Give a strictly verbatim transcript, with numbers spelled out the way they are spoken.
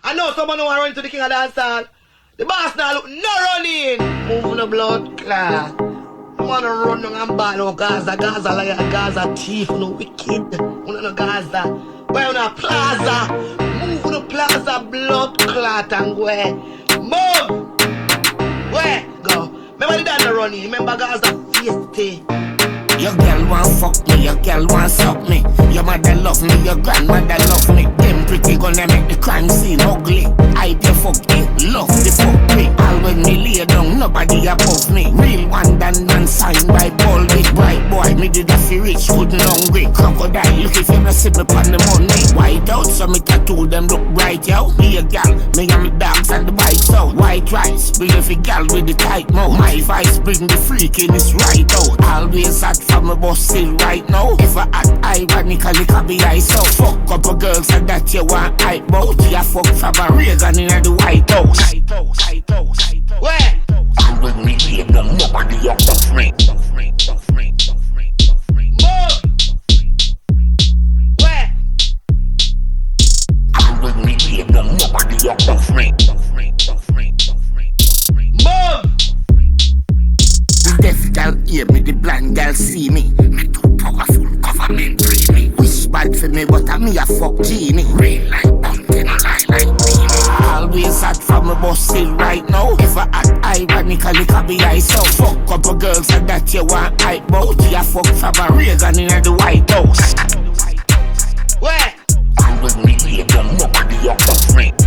I know someone who want to run to the king of dance hall. The boss now look no running. Moving the blood clot. Wanna run down and ball out Gaza, Gaza liar, Gaza thief, no wicked. Una no Gaza. Where on a plaza? Move to the plaza, blood clot and go where? Move! Where? Go. Remember the dance running, remember Gaza feisty. Your girl want fuck me, your girl want suck me. Your mother love me, your grandmother love me. Them pretty gonna make the crime scene ugly. I pay fuck me, love the fuck me. All when me lay down, nobody above me. Real one done and signed by Paul Big Bright boy. Me did a fi rich, good and hungry. Crocodile, look if you not see me on the money. White out, so me tattoo them look bright, yo. Me a gal, me and me dogs and the bikes out. White rice, bring a fi gal with the tight mouth. My vice bring the freak in it's right out. Always at from a bus still right now. If I act ironically, can be I so fuck up a girls and that you want hype bout. You fuck from a Reagan in the White House. White House, White House, White House. Where? And when me hear them, nobody up of me. Move! Where? And when me hear them, nobody up of me. Move! The deaf gal hear me, the blind gal see me. Me too powerful, government free me. Wish bad for me, but I me a fuck genie. Real like bunting, lie like me. Always hot from a bus still right now. If I act ironically, can be I so fuck up a girls and that you want hype bout. You fuck from a Reagan in the White House. Where? And when me hear them, nobody up of me.